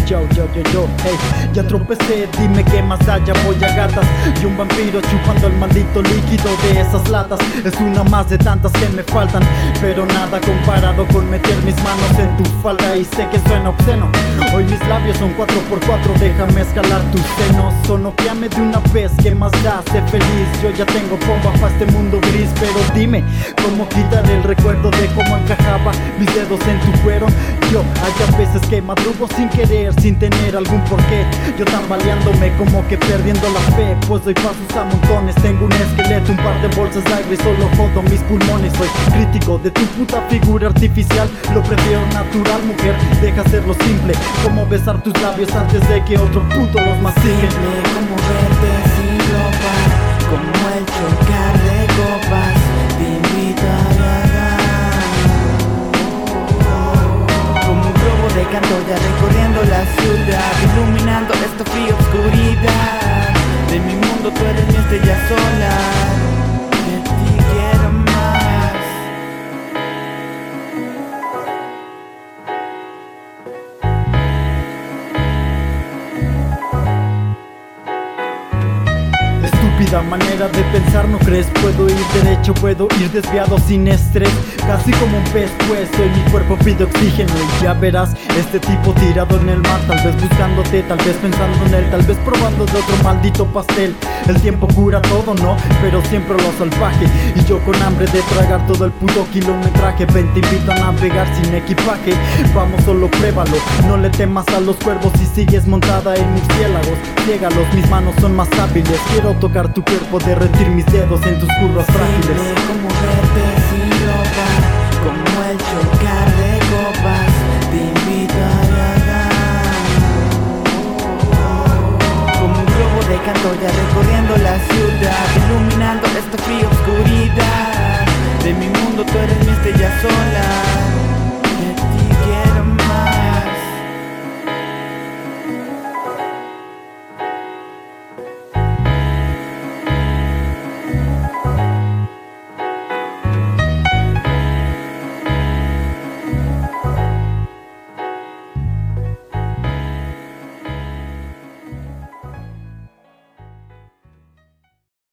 Yo, hey, ya tropecé, dime qué más allá voy a gatas. Y un vampiro chupando el maldito líquido de esas latas. Es una más de tantas que me faltan, pero nada comparado con meter mis manos en tu falda. Y sé que suena obsceno, hoy mis labios son 4x4, déjame escalar tus senos. Sonoqueame de una vez, ¿qué más da? Sé feliz, yo ya tengo bomba para este mundo gris. Pero dime, ¿cómo quitar el recuerdo de cómo encajaba mis dedos en tu cuero? Yo, hay veces que madrugo sin querer, sin tener algún porqué. Yo tambaleándome como que perdiendo la fe, pues doy pasos a montones. Tengo un esqueleto, un par de bolsas de aire y solo jodo mis pulmones. Soy crítico de tu puta figura artificial, lo prefiero natural, mujer, deja hacerlo simple. Como besar tus labios antes de que otro puto los mastique. Como verte sin ropa, como el chocar de copas, te invito a viajar. Como un globo de canto ya recorriendo la ciudad, iluminando esta fría oscuridad. De mi mundo tú eres mi estrella solar, de ti quiero más. Estúpida manera de pensar, ¿no crees? Puedo ir derecho, puedo ir desviado sin estrés, casi como un pez, pues hoy mi cuerpo pide oxígeno. Y ya verás, este tipo tirado en el mar, tal vez buscándote, tal vez pensando en él, tal vez probando de otro maldito pastel. El tiempo cura todo, ¿no? Pero siempre lo salvaje. Y yo con hambre de tragar todo el puto kilometraje. Ven, te invito a navegar sin equipaje. Vamos, solo pruébalo, no le temas a los cuervos si sigues montada en murciélagos. Ciégalos, mis manos son más hábiles. Quiero tocar tu cuerpo, derretir mis dedos en tus curvas frágiles. Como verte sin ropa, como el chocar de copas, te invito a viajar. Como un globo de canto ya recorriendo la ciudad, iluminando esta fría oscuridad. De mi mundo tú eres mi estrella solar.